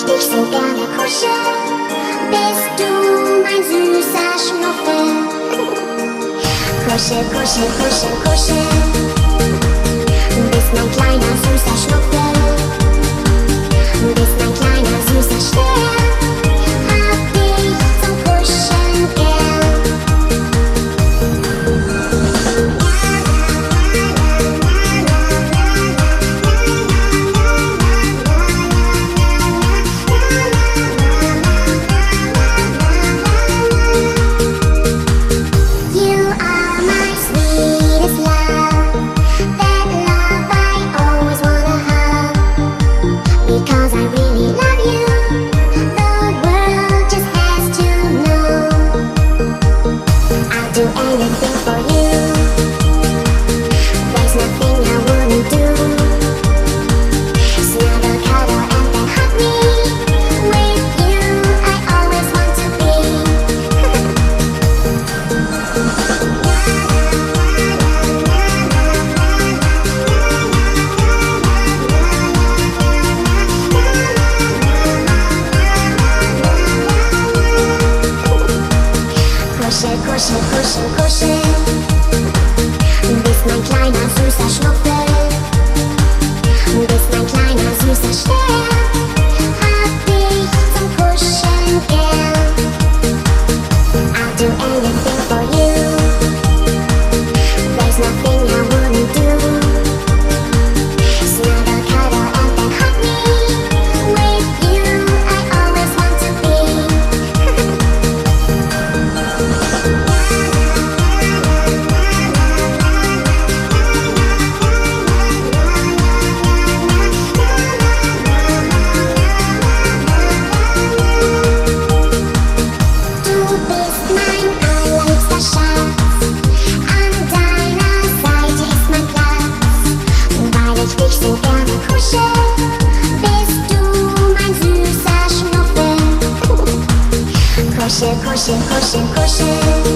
dich so gerne kuschel, bist du mein süßer Schnuffel. Kuschel, kuschel, kuschel, kuschel, bist mein kleiner süßer Schnuffel. Bist mein kleiner süßer Stern, hab dich zum Kuscheln gern. You are my sweetest love, that love I always wanna have. Because I really love you, the world just has to know. I'll do anything for you, there's nothing I wouldn't do. Snuggle, cuddle and then hug me, with you I always want to be. Kuschel, kuschel, kuschel, kuschel, bist mein kleiner süßer Schnuffel. Bist mein kleiner süßer Stern, hab dich zum Kuscheln gern. I'll do anything for you, there's nothing I wouldn't do. Snuggle, cuddle and then hug me, with you I always want to be. Du bist mein allerliebster Schatz, an deiner Seite ist mein Platz. Weil ich dich so gerne kuschel, bist du mein süßer Schnuffel. Kuschel, kuschel, kuschel, kuschel,